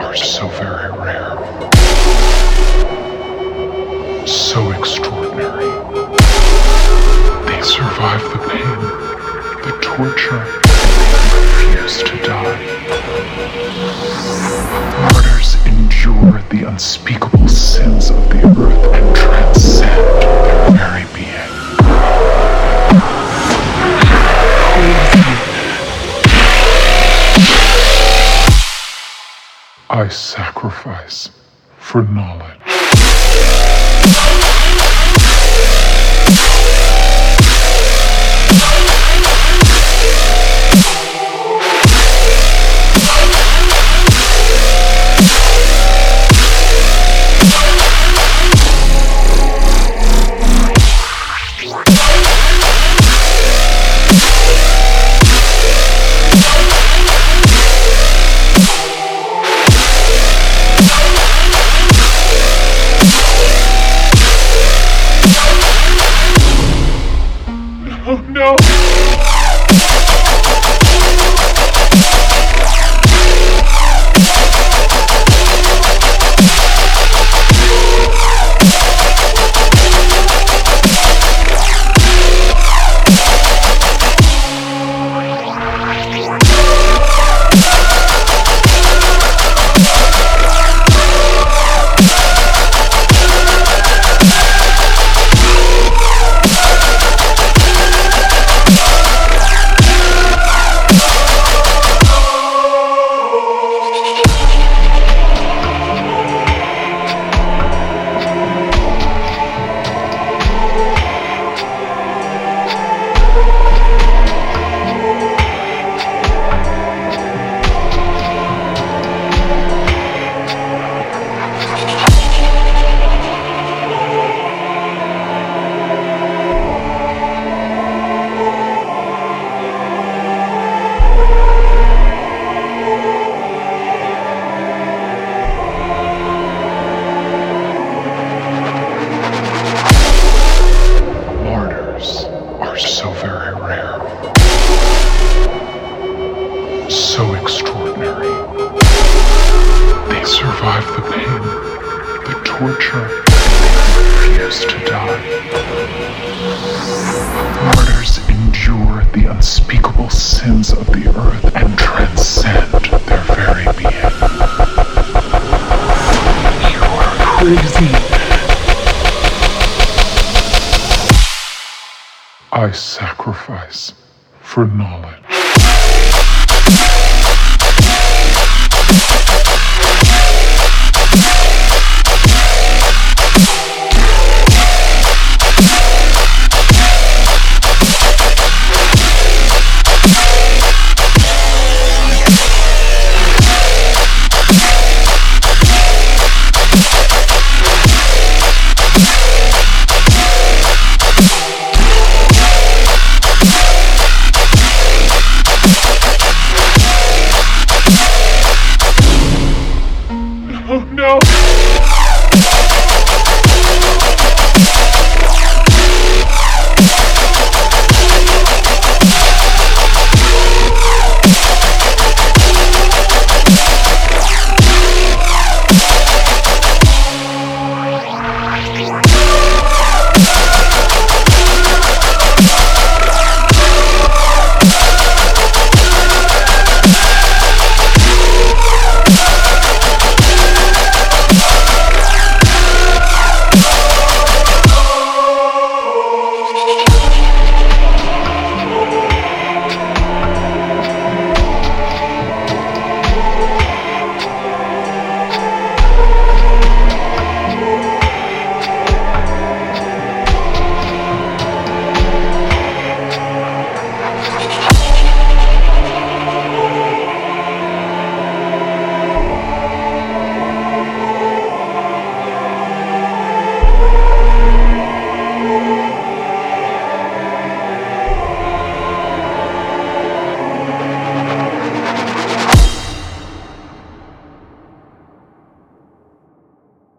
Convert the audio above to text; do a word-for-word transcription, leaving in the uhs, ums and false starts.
are so very rare, so extraordinary. They survive the pain, the torture, and they refuse to die. Martyrs endure the unspeakable sins of the earth and transcend their very being. I sacrifice for knowledge. Oh no! So very rare, so extraordinary. They survive the pain, the torture, and they refuse to die. Martyrs endure the unspeakable sins of the earth and transcend their very being. You are crazy. I sacrifice for knowledge. Oh no!